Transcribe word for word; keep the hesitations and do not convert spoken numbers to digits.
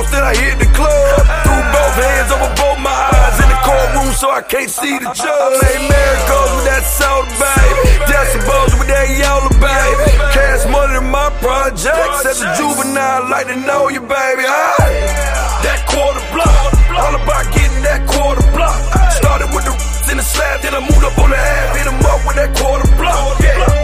cross, then I hit the club. Threw both hands over both my eyes in the courtroom so I can't see the judge. I made miracles with that soda, baby. Decibels with that yellow, baby. Cash money in my projects. As a juvenile, like to know you, baby. Huh? That quarter block, all about getting that quarter block. Started with the in the slab, then I moved up on the half, hit him up with that quarter block. Yeah.